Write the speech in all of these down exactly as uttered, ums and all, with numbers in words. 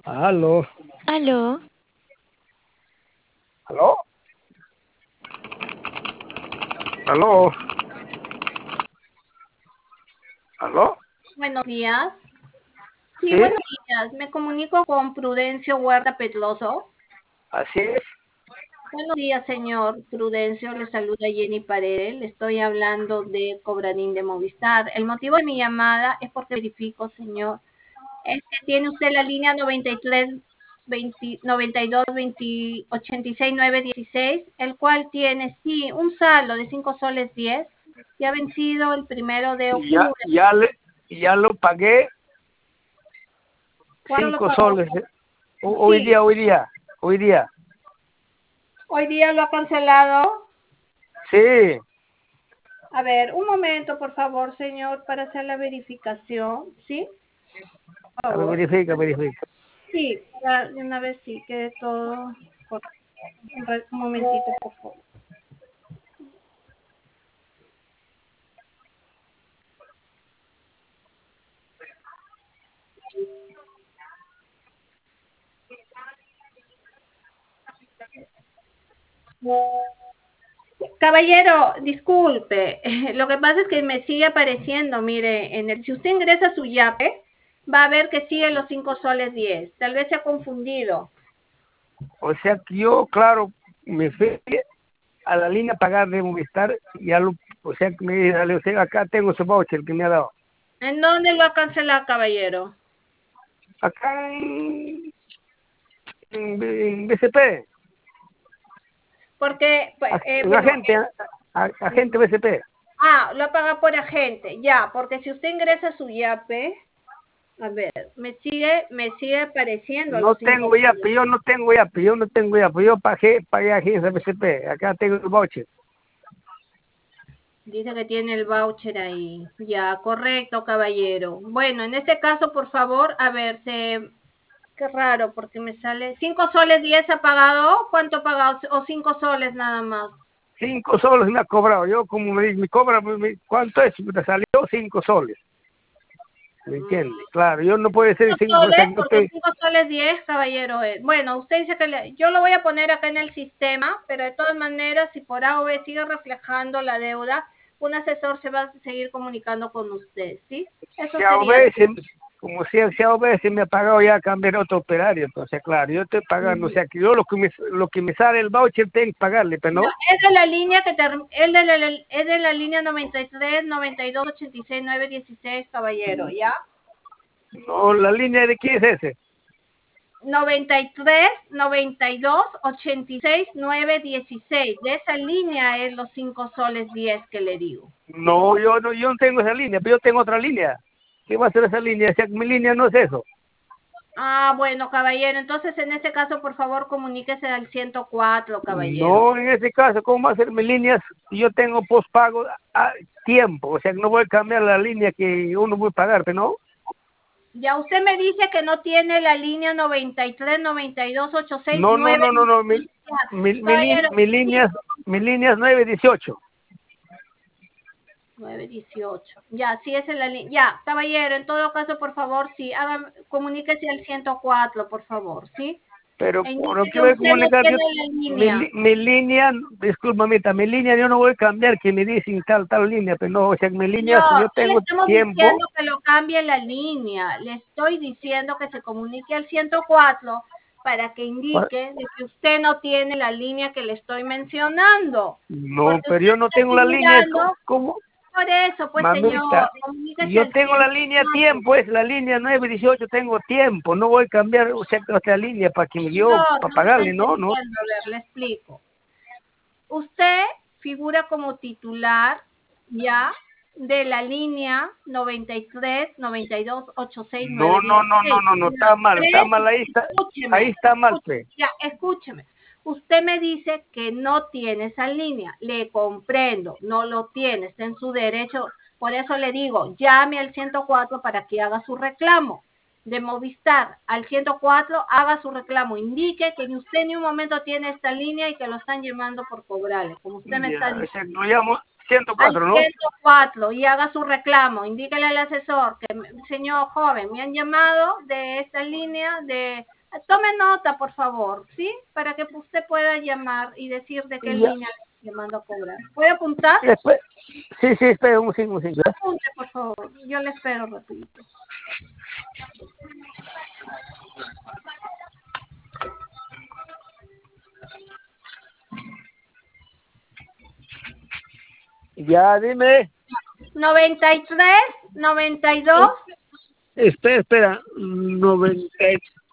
Aló. Aló. ¿Aló? ¿Aló? ¿Aló? Buenos días. Sí, ¿Sí? buenos días. Me comunico con Prudencio Huerta Petloso. Así es. Buenos días, señor Prudencio. Le saluda Jenny Paredes. Le estoy hablando de Cobranín de Movistar. El motivo de mi llamada es porque verifico, señor, es que tiene usted la línea noventa y tres, veinte, noventa y dos, veinte, ochenta y seis, nueve dieciséis, el cual tiene, sí, un saldo de cinco soles diez y ha vencido el primero de Y ya, octubre. ya, le, ya lo pagué ¿Cuándo lo cinco pagó? soles. Ho- Hoy Sí. día, hoy día, hoy día. Hoy día lo ha cancelado. Sí. A ver, un momento, por favor, señor, para hacer la verificación, ¿sí? Por A ver, favor. verifica, verifica. Sí, para de una vez sí, quede todo correcto. Un, re- un momentito, por favor. Caballero, disculpe, lo que pasa es que me sigue apareciendo, mire, en el, si usted ingresa a su yape, va a ver que sigue los cinco soles diez. Tal vez se ha confundido. O sea que yo, claro, me fui a la línea a pagar de Movistar. Ya lo, o sea que me dice, o sea, acá tengo su voucher que me ha dado. ¿En dónde lo ha cancelado, caballero? Acá en, en, en B C P. Porque, pues, A- eh, En bueno, agente, a- a- agente B C P. ah, lo paga por agente, ya, porque si usted ingresa a su yape, a ver, me sigue, me sigue apareciendo No los cinco tengo ya, soles. yo no tengo ya, yo no tengo ya, yo pagué, pagué agencia B C P, acá tengo el voucher. Dice que tiene el voucher ahí. Ya, correcto, caballero. Bueno, en este caso, por favor, a ver, se... Qué raro, porque me sale... ¿Cinco soles diez ha pagado? ¿Cuánto ha pagado? ¿O cinco soles nada más? Cinco soles me ha cobrado, yo como me, me cobra, me- me- ¿cuánto es? Me salió cinco soles, ¿me entiendes? Claro, yo no puede ser Cinco cinco, o sea, soles, yo porque estoy, cinco soles diez, caballero. eh. Bueno, usted dice que le- yo lo voy a poner acá en el sistema, pero de todas maneras, si por A o B sigue reflejando la deuda, un asesor se va a seguir comunicando con usted, ¿sí? Eso si a sería veces, como si, si a veces me ha pagado ya cambiar otro operario, entonces claro, yo estoy pagando, o todo. sea, que yo lo que me, lo que me sale el voucher tengo que pagarle, pero No, no, es de la línea que ter- es de la, es de la línea noventa y tres, noventa y dos, ochenta y seis, nueve dieciséis, caballero, ¿ya? no, la línea de quién es ese. noventa y tres, noventa y dos, ochenta y seis, nueve dieciséis. De esa línea es los cinco soles diez que le digo. No, yo no, yo no tengo esa línea, pero yo tengo otra línea. ¿Qué va a ser esa línea? O sea, mi línea no es eso. Ah, bueno, caballero, entonces en ese caso, por favor, comuníquese al ciento cuatro, caballero. No, en ese caso, ¿cómo va a ser mis líneas si yo tengo postpago a tiempo? O sea, no voy a cambiar la línea que uno voy a pagar, pero no. Ya usted me dice que no tiene la línea noventa y tres, noventa y dos, ochenta y seis, No, no, nueve. no, no, no. Mi, mi, mi, lin- Caballero, mi línea, mi línea es nueve dieciocho. nueve dieciocho. Ya, sí, esa es la línea. Ya, caballero, en todo caso, por favor, sí, haga, comuníquese al ciento cuatro, por favor, ¿sí? Pero E no indique que quiero usted no comunicar yo. tiene la Mi, línea. li- mi línea, disculpa, mamita, mi línea yo no voy a cambiar que me dicen tal, tal línea, pero no, o sea, mi línea, si Señor, yo no le tengo estamos tiempo. diciendo que lo cambie la línea. Le estoy diciendo que se comunique al ciento cuatro para que indique de que usted no tiene la línea que le estoy mencionando. No, Porque pero usted yo no está tengo la línea, es co- figurando como, por eso, pues, señor, mamita, comuníquese yo al tengo la ciento línea cuatro. tiempo, es la línea nueve dieciocho, tengo tiempo, no voy a cambiar o sea, otra línea para que yo, Señor, para no me está pagarle, no, no, entendiendo. A ver, le explico. Usted figura como titular, ya, de la línea noventa y tres, noventa y dos, ochenta y seis, no, nueve no, no, no, dieciséis. no, no, Ya, está mal, por está eso, mal, ahí está, ahí escúcheme, está mal, escúcheme, pe. ya, escúcheme. Usted me dice que no tiene esa línea. Le comprendo, no lo tiene, está en su derecho. Por eso le digo, llame al ciento cuatro para que haga su reclamo de Movistar al ciento cuatro, haga su reclamo, indique que ni usted ni un momento tiene esta línea y que lo están llamando por cobrarle, como usted me está Ya, o sea, diciendo. lo llamo, ciento al cuatro, ¿no? ciento cuatro y haga su reclamo. Indíquele al asesor que, señor joven, me han llamado de esta línea de... Tome nota, por favor, ¿sí? Para que usted pueda llamar y decir de qué Ya. línea le mando a cobrar. ¿Puede apuntar? Después, sí, sí, espera un cinco, un cinco. Apunte, por favor. Yo le espero rapidito. Ya, dime. noventa y tres, noventa y dos, Espera, espera. noventa,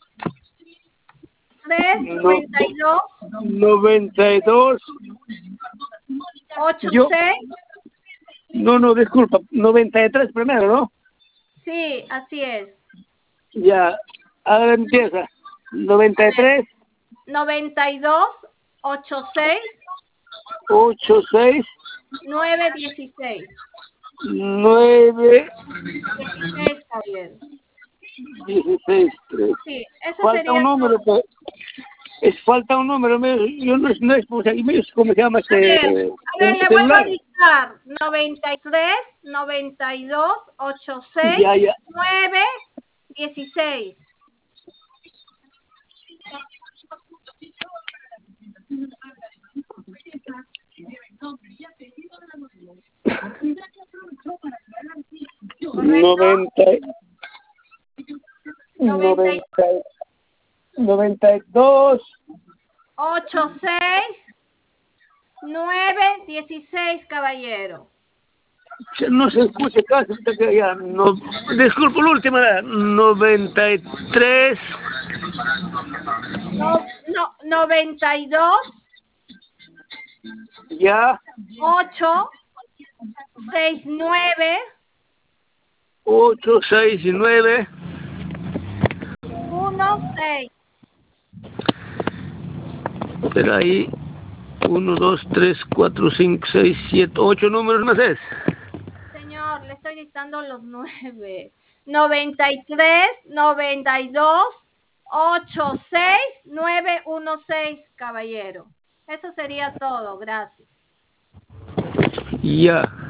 tres, no, noventa y dos, noventa y dos. ochenta y Yo, seis. no, no, disculpa. noventa y tres primero, ¿no? Sí, así es. Ya. Ahora empieza. noventa y tres, noventa y dos, ochenta y seis, ochenta y seis, nueve dieciséis. nueve, dieciséis, Javier. dieciséis, tres. Sí, eso Falta sería un número, todo. pues. Es, falta un número. me- Yo no, es- no es, pues, ahí me- ¿cómo se llama A este ver, a ver, el le vuelvo a celular? dictar. noventa y tres, noventa y dos, ochenta y seis, Ya, ya. nueve dieciséis. ¿Correcto? noventa, noventa y noventa, noventa y dos. ochenta y seis, nueve dieciséis, caballero. No se escucha casi. Ya, no, disculpa, la última. noventa y tres. No, no, noventa y dos, Ya. ocho, seis, nueve, ocho, seis y nueve. uno, seis. Espera ahí. uno, dos, tres, cuatro, cinco, seis, siete, ocho números más es. Señor, le estoy dictando los nueve. noventa y tres, noventa y dos, ochenta y seis, nueve dieciséis, caballero. Eso sería todo. Gracias. Ya.